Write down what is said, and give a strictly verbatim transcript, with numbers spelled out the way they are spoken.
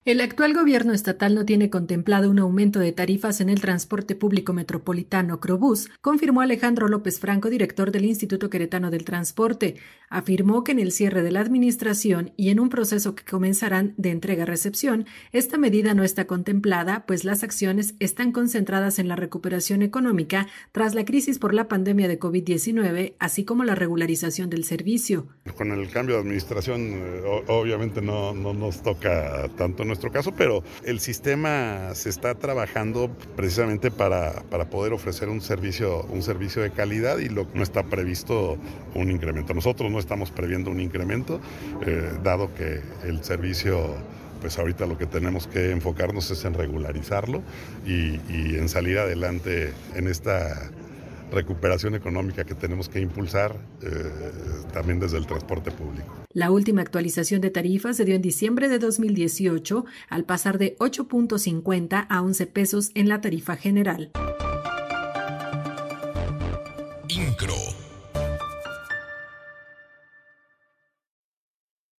El actual gobierno estatal no tiene contemplado un aumento de tarifas en el transporte público metropolitano Crobús, confirmó Alejandro López Franco, director del Instituto Queretano del Transporte. Afirmó que en el cierre de la administración y en un proceso que comenzarán de entrega-recepción, esta medida no está contemplada, pues las acciones están concentradas en la recuperación económica tras la crisis por la pandemia de COVID diecinueve, así como la regularización del servicio. Con el cambio de administración, obviamente no, no nos toca tanto nuestro caso, pero el sistema se está trabajando precisamente para, para poder ofrecer un servicio, un servicio de calidad y lo, no está previsto un incremento. Nosotros no estamos previendo un incremento, eh, dado que el servicio, pues ahorita lo que tenemos que enfocarnos es en regularizarlo y, y en salir adelante en esta recuperación económica que tenemos que impulsar eh, también desde el transporte público. La última actualización de tarifas se dio en diciembre de dos mil dieciocho, al pasar de ocho punto cincuenta a once pesos en la tarifa general. Incro.